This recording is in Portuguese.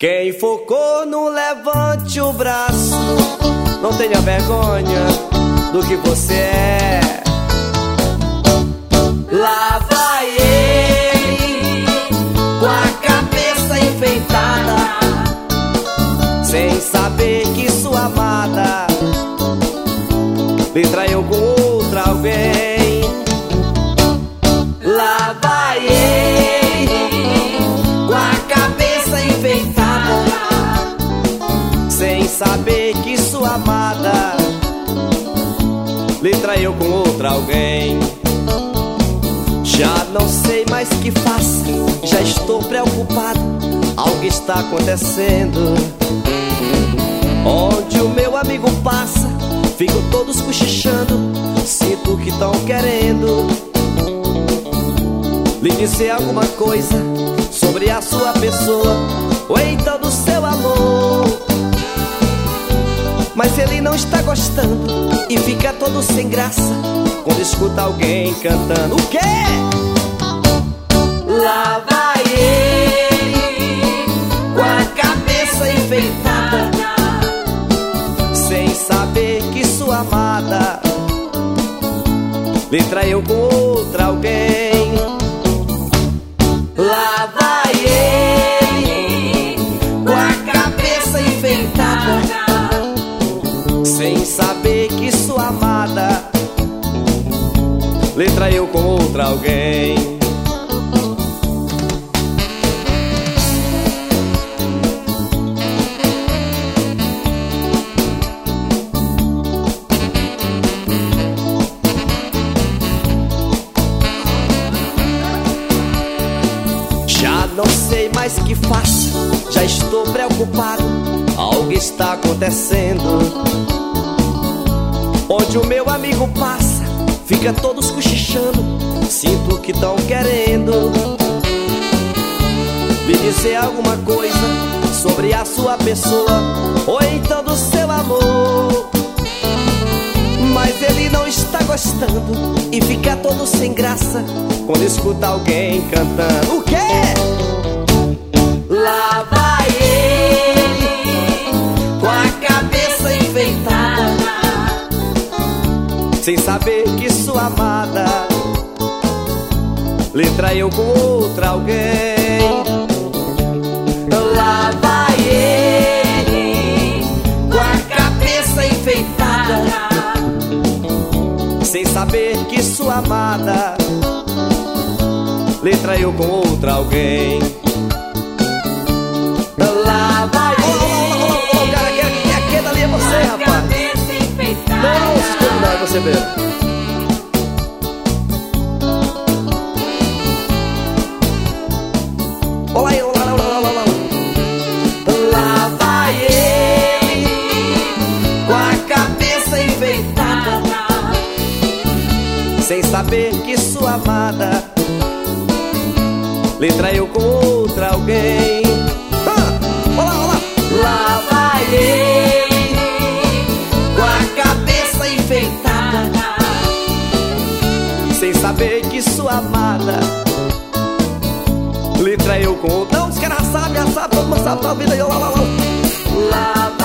Quem for corno, levante o braço. Não tenha vergonha do que você é. Lá vai ele, com a cabeça enfeitada, sem saber que sua amada lhe traiu com outra alguém. Lá vai ele, com a cabeça enfeitada, sem saber que sua amada lhe traiu com outra alguém. Já não sei mais que faço, já estou preocupado. Algo está acontecendo. Onde o meu amigo passa, ficam todos cochichando. Sinto que estão querendo lhe dizer alguma coisa sobre a sua pessoa, ou então do seu amor. Mas ele não está gostando e fica todo sem graça quando escuta alguém cantando. O quê? Lá vai ele, com a cabeça enfeitada, sem saber que sua amada lhe traiu com outra alguém. Lá vai ele, com a cabeça enfeitada, sem saber que sua amada lhe traiu com outra alguém. Já não sei mais o que faço, já estou preocupado. Algo está acontecendo. Onde o meu amigo passa, fica todos cochichando. Sinto que estão querendo lhe dizer alguma coisa sobre a sua pessoa, ou então do seu amor. Mas ele não está gostando e fica todo sem graça quando escuta alguém cantando. O quê? Lá vai ele, com a cabeça enfeitada, sem saber que sua amada lhe traiu com outra alguém. Lá vai ele, com a cabeça enfeitada, sem saber que sua amada lhe traiu com outra alguém. Lá vai ele. Ô, cara, quem dali é você, rapaz? Não, se esconde não, é você mesmo. Olá aí, olá. Lá vai ele, com a cabeça enfeitada, sem saber que sua amada lhe traiu com outra alguém. Olá. Lá vai ele, com a cabeça enfeitada, sem saber que sua amada lhe traiu com outra. Não, os caras sabem, todo mundo sabe da vida. Lá